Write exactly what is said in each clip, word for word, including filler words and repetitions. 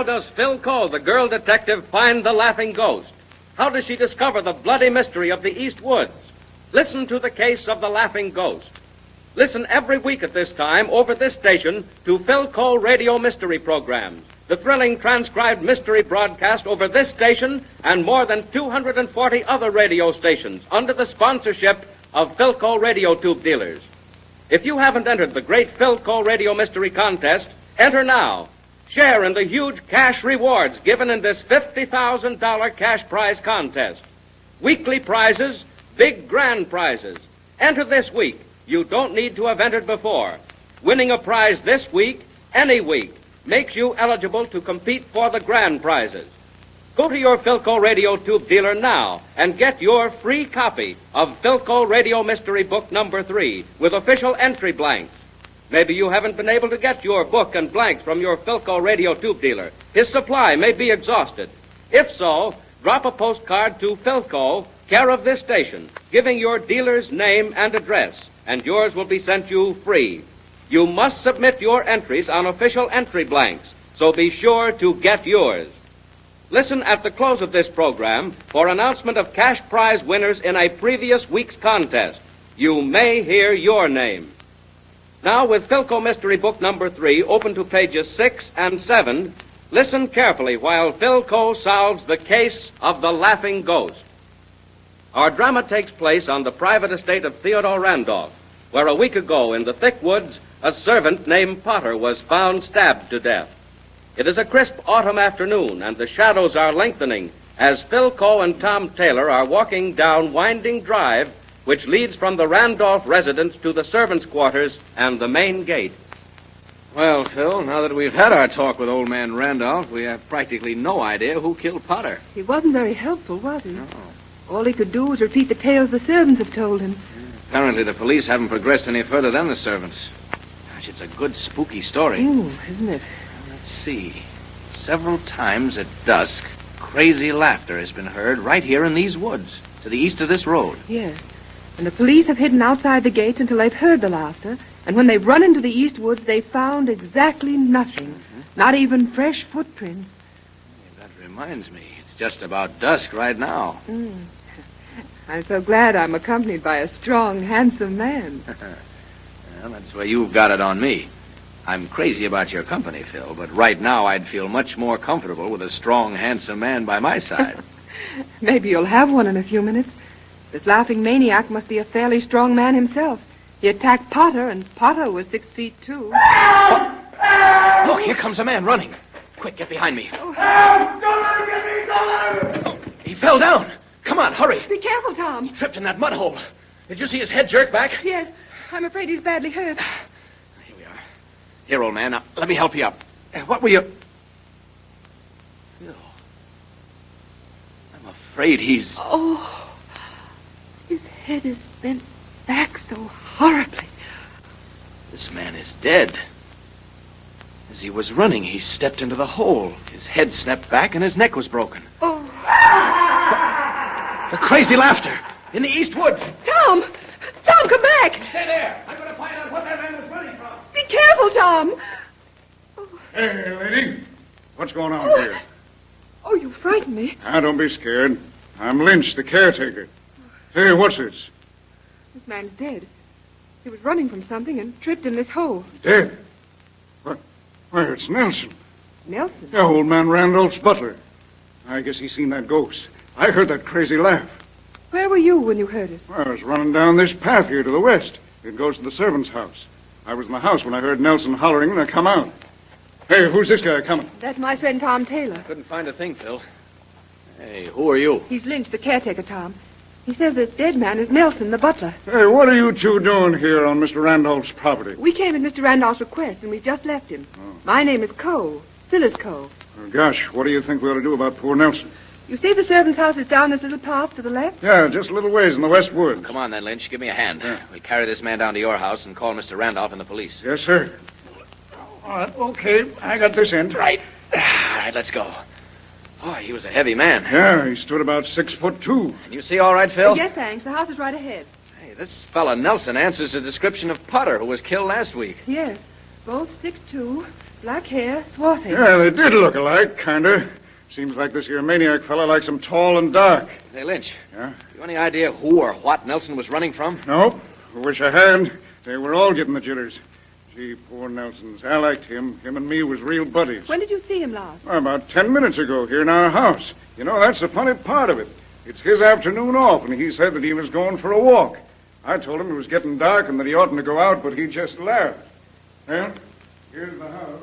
does Phil Cole, the girl detective, find the laughing ghost? How does she discover the bloody mystery of the East Woods? Listen to the case of the laughing ghost. Listen every week at this time over this station to Phil Cole radio mystery programs, the thrilling transcribed mystery broadcast over this station and more than two hundred forty other radio stations under the sponsorship of Philco Radio Tube Dealers. If you haven't entered the great Philco Radio Mystery Contest, enter now. Share in the huge cash rewards given in this fifty thousand dollars cash prize contest. Weekly prizes, big grand prizes. Enter this week. You don't need to have entered before. Winning a prize this week, any week, makes you eligible to compete for the grand prizes. Go to your Philco Radio Tube dealer now and get your free copy of Philco Radio Mystery Book number three with official entry blanks. Maybe you haven't been able to get your book and blanks from your Philco Radio Tube dealer. His supply may be exhausted. If so, drop a postcard to Philco, care of this station, giving your dealer's name and address, and yours will be sent you free. You must submit your entries on official entry blanks, so be sure to get yours. Listen at the close of this program for announcement of cash prize winners in a previous week's contest. You may hear your name. Now, with Philco Mystery Book number three, open to pages six and seven, listen carefully while Philco solves the case of the laughing ghost. Our drama takes place on the private estate of Theodore Randolph, where a week ago in the thick woods, a servant named Potter was found stabbed to death. It is a crisp autumn afternoon, and the shadows are lengthening as Philco and Tom Taylor are walking down Winding Drive, which leads from the Randolph residence to the servants' quarters and the main gate. Well, Phil, now that we've had our talk with old man Randolph, we have practically no idea who killed Potter. He wasn't very helpful, was he? No. All he could do was repeat the tales the servants have told him. Apparently the police haven't progressed any further than the servants. Gosh, it's a good spooky story. Ooh, isn't it? Let's see. Several times at dusk, crazy laughter has been heard right here in these woods, to the east of this road. Yes. And the police have hidden outside the gates until they've heard the laughter. And when they've run into the east woods, they've found exactly nothing. Mm-hmm. Not even fresh footprints. That reminds me. It's just about dusk right now. Mm. I'm so glad I'm accompanied by a strong, handsome man. Well, that's where you've got it on me. I'm crazy about your company, Phil, but right now I'd feel much more comfortable with a strong, handsome man by my side. Maybe you'll have one in a few minutes. This laughing maniac must be a fairly strong man himself. He attacked Potter, and Potter was six feet two. Oh. Look, here comes a man running. Quick, get behind me. Oh. Help! Don't let him get me! Don't let him! Oh, he fell down. Come on, hurry. Be careful, Tom. He tripped in that mud hole. Did you see his head jerk back? Yes. I'm afraid he's badly hurt. Here we are. Here, old man. Now, let me help you up. Uh, what were you... Phil. I'm afraid he's... Oh. His head is bent back so horribly. This man is dead. As he was running, he stepped into the hole. His head snapped back and his neck was broken. Oh. The crazy laughter in the east woods. Tom! Tom, come back! Stay there. I'm going to find out what that man was running from. Be careful, Tom! Oh. Hey, lady. What's going on oh. here? Oh, you frightened me. Now, don't be scared. I'm Lynch, the caretaker. Hey, what's this? This man's dead. He was running from something and tripped in this hole. Dead? What? Why, it's Nelson. Nelson? Yeah, old man Randolph's butler. I guess he's seen that ghost. I heard that crazy laugh. Where were you when you heard it? Well, I was running down this path here to the west. It goes to the servant's house. I was in the house when I heard Nelson hollering and I come out. Hey, who's this guy coming? That's my friend Tom Taylor. Couldn't find a thing, Phil. Hey, who are you? He's Lynch, the caretaker, Tom. He says the dead man is Nelson, the butler. Hey, what are you two doing here on Mister Randolph's property? We came at Mister Randolph's request, and we just left him. Oh. My name is Cole, Phyllis Cole. Oh, gosh, what do you think we ought to do about poor Nelson? You say the servant's house is down this little path to the left? Yeah, just a little ways in the west woods. Come on then, Lynch. Give me a hand. Yeah. We carry this man down to your house and call Mister Randolph and the police. Yes, sir. All right, okay. I got this end. Right. All right, let's go. Oh, he was a heavy man. Yeah, he stood about six foot two. Can you see all right, Phil? Uh, yes, thanks. The house is right ahead. Hey, this fella Nelson answers the description of Potter, who was killed last week. Yes, both six two, Black hair, swarthy. Yeah, they did look alike, kinda. Seems like this here maniac fella likes him tall and dark. Say, Lynch. Yeah? You any idea who or what Nelson was running from? Nope. I wish I had. They were all getting the jitters. Gee, poor Nelson's. I liked him. Him and me was real buddies. When did you see him last? Well, about ten minutes ago, here in our house. You know, that's the funny part of it. It's his afternoon off, and he said that he was going for a walk. I told him it was getting dark and that he oughtn't to go out, but he just laughed. Well, here's the house.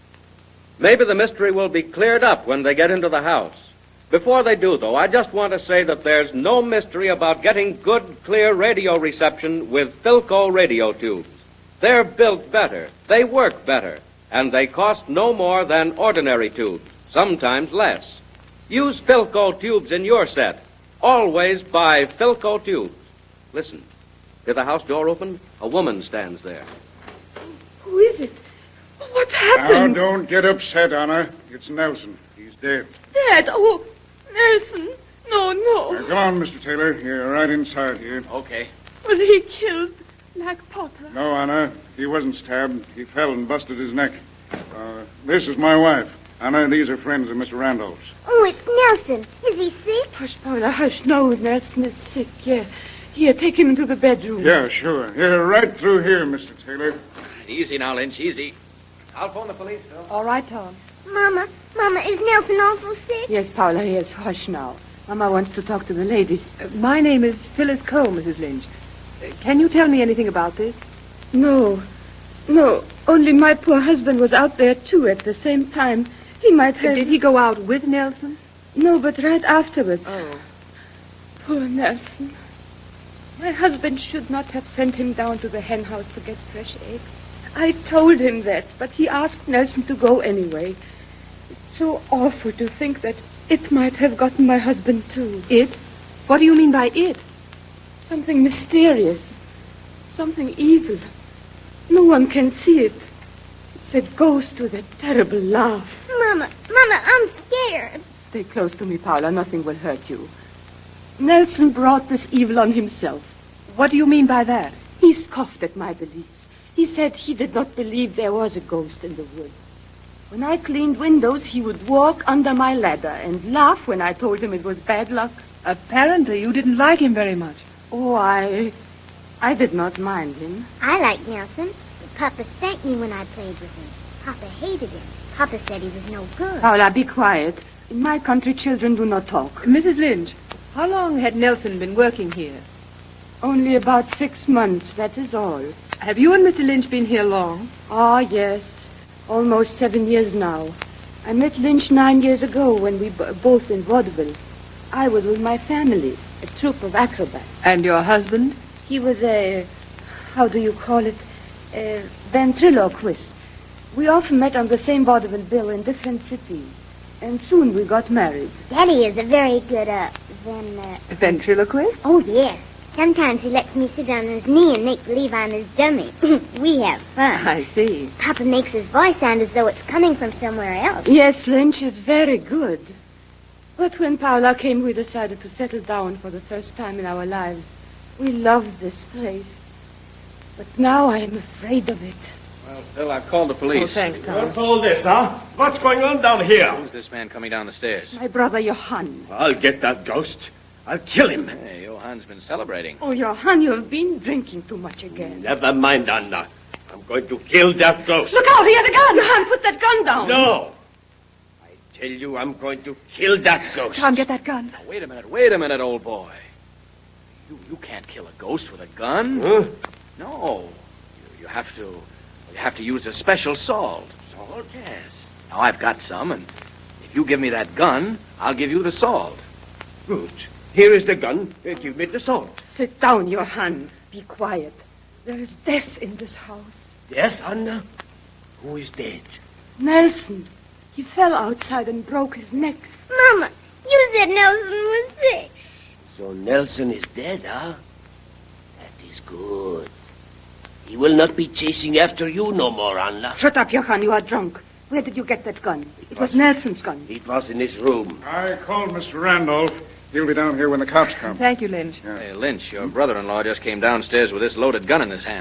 Maybe the mystery will be cleared up when they get into the house. Before they do, though, I just want to say that there's no mystery about getting good, clear radio reception with Philco radio tubes. They're built better, they work better, and they cost no more than ordinary tubes, sometimes less. Use Philco tubes in your set. Always buy Philco tubes. Listen, did the house door open? A woman stands there. Who is it? What Now, happened? don't get upset, Anna. It's Nelson. He's dead. Dad, oh, Nelson. No, no. Now, come on, Mister Taylor. You're right inside here. Okay. Was he killed like Potter? No, Anna. He wasn't stabbed. He fell and busted his neck. Uh, this is my wife. Anna, these are friends of Mister Randolph's. Oh, it's Nelson. Is he sick? Hush, Paula, hush. No, Nelson is sick, yeah. Here, take him into the bedroom. Yeah, sure. Here, right through here, Mister Taylor. Easy now, Lynch, easy. I'll phone the police, Phil. All right, Tom. Mama, Mama, is Nelson awful sick? Yes, Paula, yes. Hush now. Mama wants to talk to the lady. Uh, my name is Phyllis Cole, Missus Lynch. Uh, can you tell me anything about this? No. No, only my poor husband was out there, too, at the same time. He might have... Uh, did he go out with Nelson? No, but right afterwards. Oh. Poor Nelson. My husband should not have sent him down to the hen house to get fresh eggs. I told him that, but he asked Nelson to go anyway. It's so awful to think that it might have gotten my husband, too. It? What do you mean by it? Something mysterious. Something evil. No one can see it. It's a ghost with a terrible laugh. Mama, Mama, I'm scared. Stay close to me, Paula. Nothing will hurt you. Nelson brought this evil on himself. What do you mean by that? He scoffed at my beliefs. He said he did not believe there was a ghost in the woods. When I cleaned windows, he would walk under my ladder and laugh when I told him it was bad luck. Apparently you didn't like him very much. Oh, I... I did not mind him. I like Nelson, but Papa spanked me when I played with him. Papa hated him. Papa said he was no good. Paula, be quiet. In my country, children do not talk. Missus Lynch, how long had Nelson been working here? Only about six months, that is all. Have you and Mister Lynch been here long? Ah, yes. Almost seven years now. I met Lynch nine years ago when we b- both in vaudeville. I was with my family, a troupe of acrobats. And your husband? He was a, how do you call it, a ventriloquist. We often met on the same vaudeville bill in different cities. And soon we got married. Daddy is a very good, uh, then, uh... A ventriloquist? Oh, yes. Sometimes he lets me sit on his knee and make believe I'm his dummy. We have fun. I see. Papa makes his voice sound as though it's coming from somewhere else. Yes, Lynch is very good. But when Paula came, we decided to settle down for the first time in our lives. We loved this place. But now I am afraid of it. Well, Phil, I've called the police. Oh, thanks, Tom. What's all this, huh? What's going on down here? Who's this man coming down the stairs? My brother Johann. I'll get that ghost. I'll kill him. Hey, Johann's been celebrating. Oh, Johann, you have been drinking too much again. Never mind, Anna. I'm going to kill that ghost. Look out, he has a gun! Johann, put that gun down! No! I tell you, I'm going to kill that ghost. Tom, get that gun. Now, wait a minute, wait a minute, old boy. You you can't kill a ghost with a gun. Huh? No. You, you have to you have to use a special salt. Salt? Yes. Now, I've got some, and if you give me that gun, I'll give you the salt. Good. Here is the gun. Uh, give me the salt. Sit down, Johann. Be quiet. There is death in this house. Yes, Anna? Who is dead? Nelson. He fell outside and broke his neck. Mama, you said Nelson was sick. So Nelson is dead, huh? That is good. He will not be chasing after you no more, Anna. Shut up, Johann. You are drunk. Where did you get that gun? It was Nelson's gun. It was in his room. I called Mister Randolph. He'll be down here when the cops come. Thank you, Lynch. Hey, Lynch, your brother-in-law just came downstairs with this loaded gun in his hand.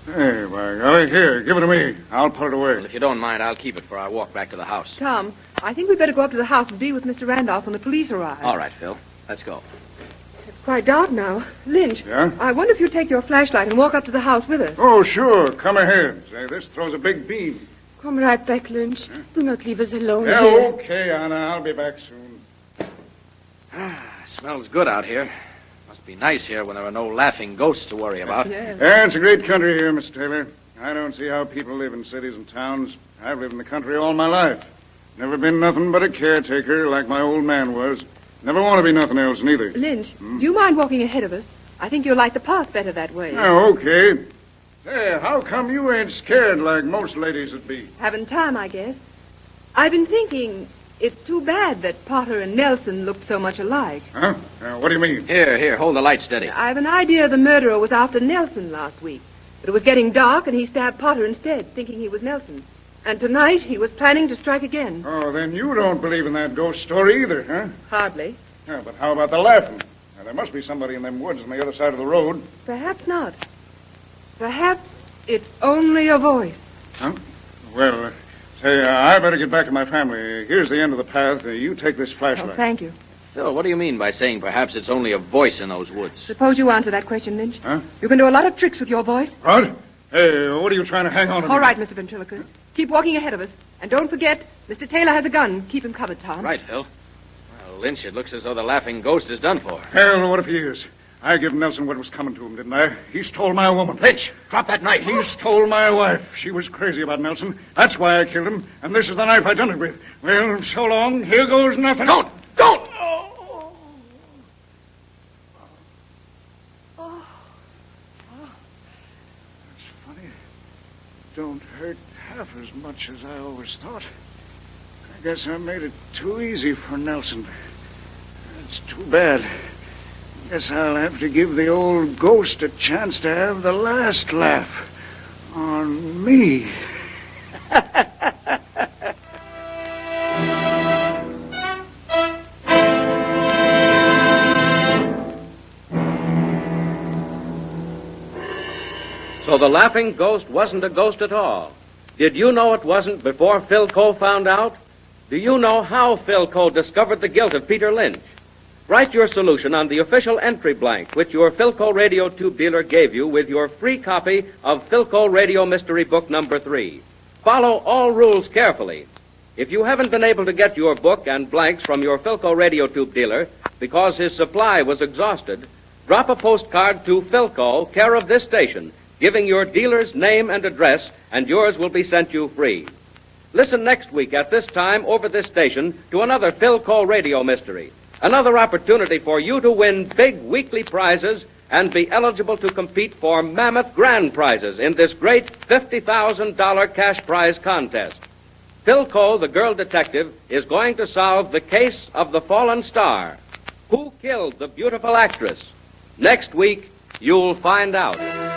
Hey, by golly, here, give it to me. I'll put it away. Well, if you don't mind, I'll keep it for our walk back to the house. Tom, I think we'd better go up to the house and be with Mister Randolph when the police arrive. All right, Phil. Let's go. It's quite dark now. Lynch, Yeah? I wonder if you'd take your flashlight and walk up to the house with us. Oh, sure. Come ahead. Say, this throws a big beam. Come right back, Lynch. Do not leave us alone Yeah, here. okay, Anna. I'll be back soon. Ah, smells good out here. Must be nice here when there are no laughing ghosts to worry about. Yes. Yeah, it's a great country here, Mister Taylor. I don't see how people live in cities and towns. I've lived in the country all my life. Never been nothing but a caretaker like my old man was. Never want to be nothing else, neither. Lynch, do you mind walking ahead of us? I think you'll like the path better that way. Oh, okay. Say, how come you ain't scared like most ladies would be? Having time, I guess. I've been thinking it's too bad that Potter and Nelson looked so much alike. Huh? Uh, what do you mean? Here, here, hold the light steady. I've an idea the murderer was after Nelson last week. But it was getting dark, and he stabbed Potter instead, thinking he was Nelson. And tonight, he was planning to strike again. Oh, then you don't believe in that ghost story either, huh? Hardly. Yeah, but how about the laughing? Now, there must be somebody in them woods on the other side of the road. Perhaps not. Perhaps it's only a voice. Huh? Well, uh, say, uh, I better get back to my family. Here's the end of the path. Uh, you take this Oh, flashlight. thank you. Phil, what do you mean by saying perhaps it's only a voice in those woods? Suppose you answer that question, Lynch. Huh? You can do a lot of tricks with your voice. What? Hey, what are you trying to hang on to? All right, Mister Ventriloquist. Keep walking ahead of us. And don't forget, Mister Taylor has a gun. Keep him covered, Tom. Right, Phil. Well, Lynch, it looks as though the laughing ghost is done for. Hell, what if he is? I give Nelson what was coming to him, didn't I? He stole my woman. Lynch, drop that knife. He stole my wife. She was crazy about Nelson. That's why I killed him. And this is the knife I done it with. Well, so long. Here goes nothing. Don't! Don't! That's funny. Don't hurt half as much as I always thought. I guess I made it too easy for Nelson. That's too bad. Guess I'll have to give the old ghost a chance to have the last laugh on me. So the laughing ghost wasn't a ghost at all. Did you know it wasn't before Philco found out? Do you know how Philco discovered the guilt of Peter Lynch? Write your solution on the official entry blank, which your Philco radio tube dealer gave you with your free copy of Philco Radio Mystery Book Number Three. Follow all rules carefully. If you haven't been able to get your book and blanks from your Philco radio tube dealer because his supply was exhausted, drop a postcard to Philco, care of this station, giving your dealer's name and address, and yours will be sent you free. Listen next week at this time over this station to another Philco Radio Mystery. Another opportunity for you to win big weekly prizes and be eligible to compete for mammoth grand prizes in this great fifty thousand dollars cash prize contest. Philco, the girl detective, is going to solve the case of the fallen star. Who killed the beautiful actress? Next week, you'll find out.